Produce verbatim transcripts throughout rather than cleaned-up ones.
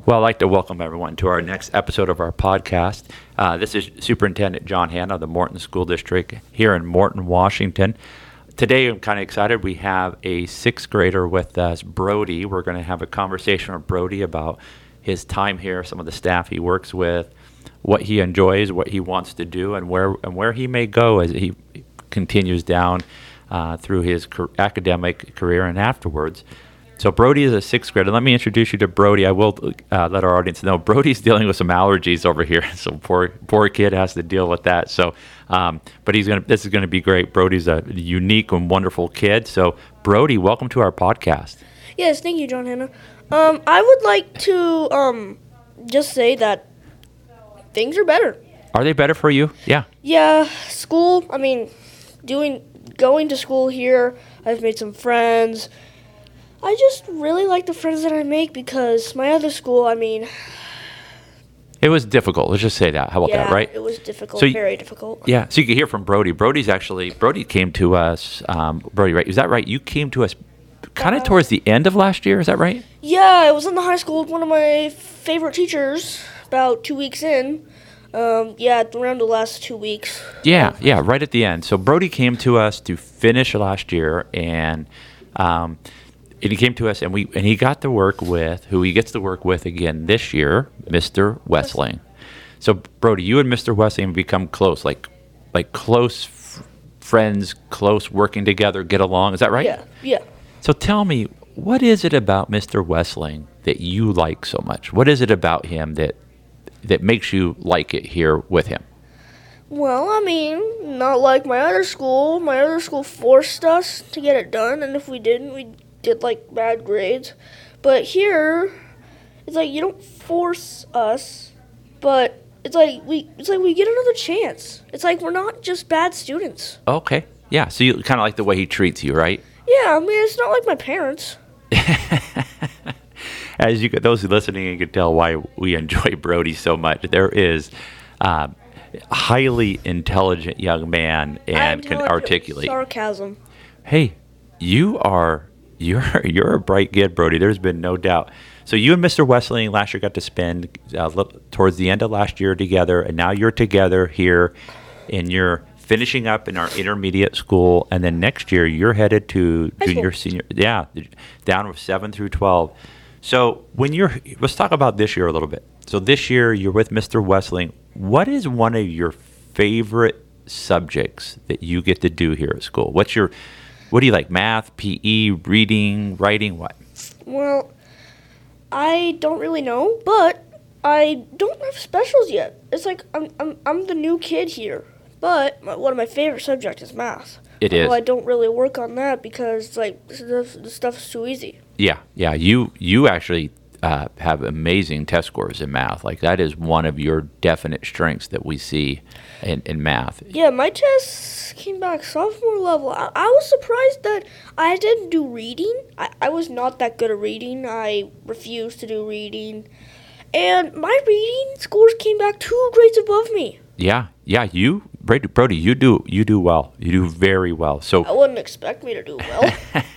Well, I'd like to welcome everyone to our next episode of our podcast. Uh, this is Superintendent John Hanna of the Morton School District here in Morton, Washington. Today, I'm kind of excited. We have a sixth grader with us, Brody. We're going to have a conversation with Brody about his time here, some of the staff he works with, what he enjoys, what he wants to do, and where and where he may go as he continues down uh, through his car- academic career and afterwards. So Brody is a sixth grader. Let me introduce you to Brody. I will uh, let our audience know Brody's dealing with some allergies over here. So poor poor kid has to deal with that. So, um, but he's gonna. This is gonna be great. Brody's a unique and wonderful kid. So Brody, welcome to our podcast. Yes, thank you, John Hanna. Um, I would like to um just say that things are better. Are they better for you? Yeah. Yeah, school. I mean, doing going to school here. I've made some friends. I just really like the friends that I make because my other school, I mean... It was difficult. Let's just say that. How about yeah, that, right? it was difficult, so you, very difficult. Yeah, so you can hear from Brody. Brody's actually... Brody came to us... Um, Brody, right? Is that right? You came to us kind of uh, towards the end of last year. Is that right? Yeah, I was in the high school with one of my favorite teachers about two weeks in. Um, yeah, around the last two weeks. Yeah, yeah, right at the end. So Brody came to us to finish last year, and... Um, And he came to us, and we and he got to work with who he gets to work with again this year, Mister Wessling. So, Brody, you and Mister Wessling become close, like like close f- friends, close working together, get along. Is that right? Yeah, yeah. So, tell me, what is it about Mister Wessling that you like so much? What is it about him that that makes you like it here with him? Well, I mean, not like my other school. My other school forced us to get it done, and if we didn't, we'd did like bad grades. But here it's like you don't force us, but it's like we it's like we get another chance. It's like we're not just bad students. Okay. Yeah, so you kind of like the way he treats you, right? Yeah, I mean, it's not like my parents. As you could, those listening, you can tell why we enjoy Brody so much. There is uh, a highly intelligent young man and can articulate sarcasm. Hey, you are You're you're a bright kid, Brody. There's been no doubt. So you and Mister Wessling last year got to spend uh, towards the end of last year together, and now you're together here, and you're finishing up in our intermediate school, and then next year you're headed to High junior, school. senior, yeah, down with seven through twelve. So when you're, let's talk about this year a little bit. So this year you're with Mister Wessling. What is one of your favorite subjects that you get to do here at school? What's your What do you like? Math, P E, reading, writing, what? Well, I don't really know, but I don't have specials yet. It's like I'm I'm I'm the new kid here, but my, one of my favorite subjects is math. It is. Well, I don't really work on that because it's like the, the stuff is too easy. Yeah, yeah. You you actually uh, have amazing test scores in math. Like that is one of your definite strengths that we see in, in math. Yeah, my tests came back sophomore level. I, I was surprised that I didn't do reading. I, I was not that good at reading. I refused to do reading. And my reading scores came back two grades above me. Yeah, yeah. You, Brody, Brody, you do you do well. You do very well. So I wouldn't expect me to do well.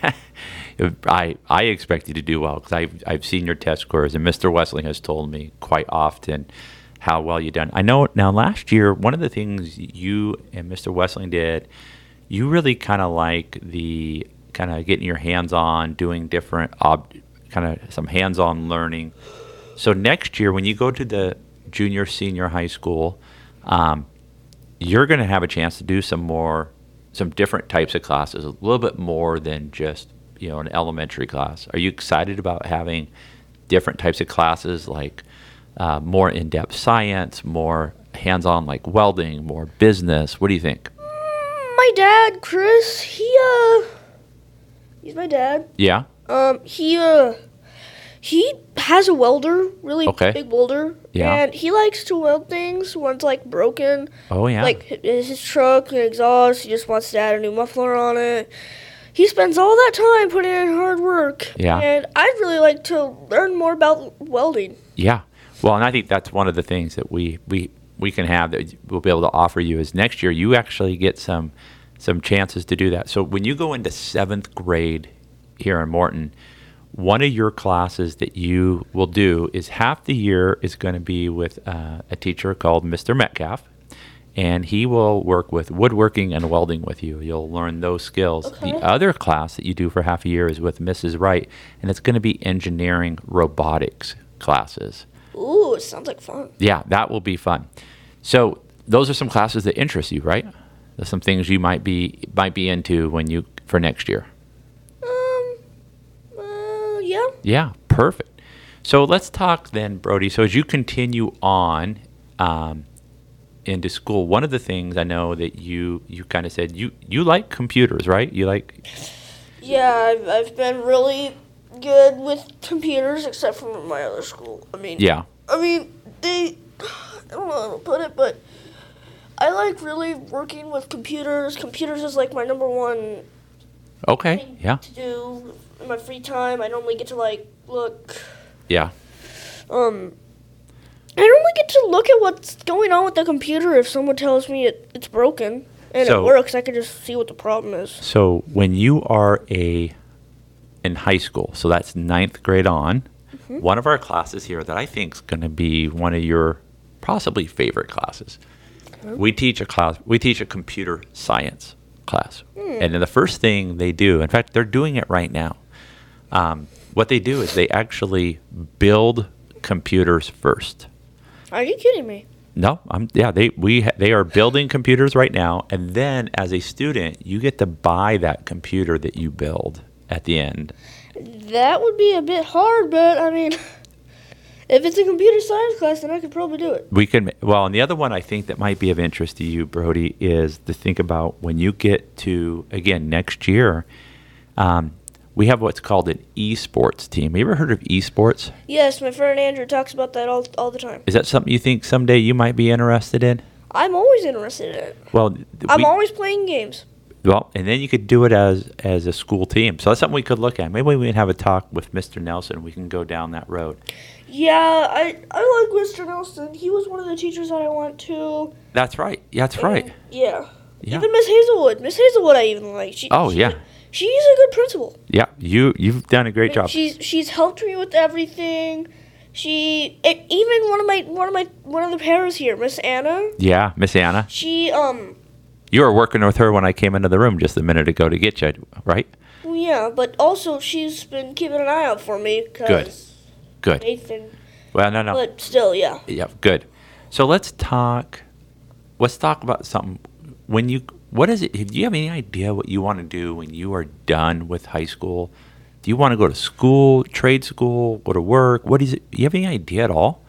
I I expect you to do well because I've I've seen your test scores, and Mister Wessling has told me quite often how well you've done. I know now last year, one of the things you and Mister Wessling did, you really kind of like the kind of getting your hands on, doing different, ob- kind of some hands-on learning. So next year, when you go to the junior, senior high school, um, you're going to have a chance to do some more, some different types of classes, a little bit more than just, you know, an elementary class. Are you excited about having different types of classes like Uh, more in-depth science, more hands-on like welding, more business? What do you think? Mm, my dad, Chris, he, uh, he's my dad. Yeah? Um, he, uh, he has a welder, really Okay. big welder. Yeah. And he likes to weld things when it's, like, broken. Oh, yeah. Like, his, his truck and exhaust, he just wants to add a new muffler on it. He spends all that time putting in hard work. Yeah. And I'd really like to learn more about welding. Yeah. Well, and I think that's one of the things that we, we, we can have that we'll be able to offer you is next year you actually get some some chances to do that. So when you go into seventh grade here in Morton, one of your classes that you will do is half the year is going to be with uh, a teacher called Mister Metcalf, and he will work with woodworking and welding with you. You'll learn those skills. Okay. The other class that you do for half a year is with Missus Wright, and it's going to be engineering robotics classes. Ooh, it sounds like fun. Yeah, that will be fun. So those are some classes that interest you, right? There's some things you might be might be into when you for next year. Um, uh, yeah. Yeah, perfect. So let's talk then, Brody. So as you continue on um, into school, one of the things I know that you you kind of said you you like computers, right? You like Yeah, I've, I've been really good with computers, except for my other school. I mean, yeah, I mean, they, I don't know how to put it, but I like really working with computers. Computers is like my number one okay, thing yeah, to do in my free time. I normally get to like look, yeah. um, I normally get to look at what's going on with the computer if someone tells me it, it's broken and So- it works. I can just see what the problem is. So when you are a in high school, so that's ninth grade on, Mm-hmm. one of our classes here that I think is going to be one of your possibly favorite classes. We teach a class. We teach a computer science class, Hmm. and then the first thing they do, in fact, they're doing it right now. Um, what they do is they actually build computers first. Are you kidding me? No, I'm yeah. They we ha- they are building computers right now, and then as a student, you get to buy that computer that you build at the end. That would be a bit hard, but I mean, if it's a computer science class, then I could probably do it. We can well, and the other one I think that might be of interest to you, Brody, is to think about when you get to again next year. Um, we have what's called an esports team. You ever heard of esports? Yes, my friend Andrew talks about that all all the time. Is that something you think someday you might be interested in? I'm always interested in it. Well, th- I'm we- always playing games. Well, and then you could do it as as a school team. So that's something we could look at. Maybe we can have a talk with Mister Nelson. We can go down that road. Yeah, I I like Mister Nelson. He was one of the teachers that I went to. That's right. Yeah, that's right. And, yeah. Yeah. Even Miss Hazelwood. Miss Hazelwood I even like. She, Oh, she- yeah. She's a good principal. Yeah, you you've done a great job. She's she's helped me with everything. She it, even one of my one of my one of the parents here, Miss Anna. Yeah, Miss Anna. She um You were working with her when I came into the room just a minute ago to get you, right? well, yeah, but also she's been keeping an eye out for me. 'Cause Good. Good. Nathan. Well, no, no. But still, yeah. Yeah, good. So let's talk. Let's talk about something. When you, what is it? Do you have any idea what you want to do when you are done with high school? Do you want to go to school, trade school, go to work? What is it? Do you have any idea at all?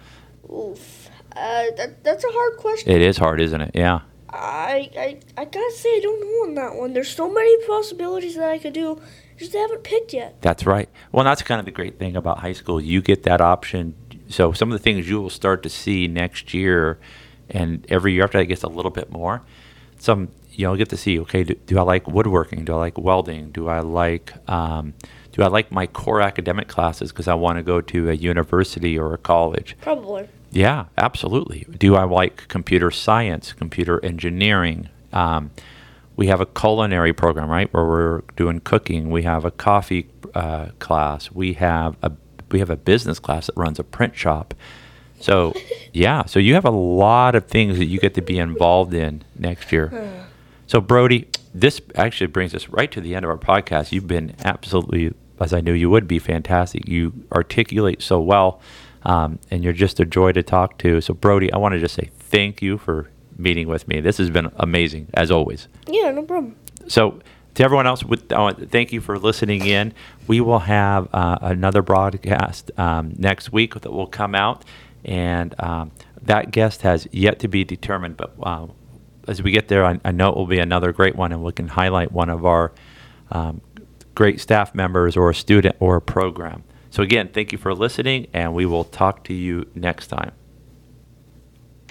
Oof. Uh, that, that's a hard question. It is hard, isn't it? Yeah. I, I I gotta say I don't know on that one. There's so many possibilities that I could do, just haven't picked yet. That's right. Well, that's kind of the great thing about high school. You get that option. So some of the things you will start to see next year, and every year after that gets a little bit more. Some you'll get to see. Okay, do, do I like woodworking? Do I like welding? Do I like um, do I like my core academic classes because I want to go to a university or a college? Probably. Yeah, absolutely. Do I like computer science, computer engineering? Um, we have a culinary program, right, where we're doing cooking. We have a coffee uh, class. We have a we have a business class that runs a print shop. So, yeah, so you have a lot of things that you get to be involved in next year. So, Brody, this actually brings us right to the end of our podcast. You've been absolutely, as I knew you would be, fantastic. You articulate so well. Um, and you're just a joy to talk to. So, Brody, I want to just say thank you for meeting with me. This has been amazing, as always. Yeah, no problem. So, to everyone else, with, I want to thank you for listening in. We will have uh, another broadcast um, next week that will come out, and um, that guest has yet to be determined. But uh, as we get there, I, I know it will be another great one, and we can highlight one of our um, great staff members or a student or a program. So again, thank you for listening, and we will talk to you next time.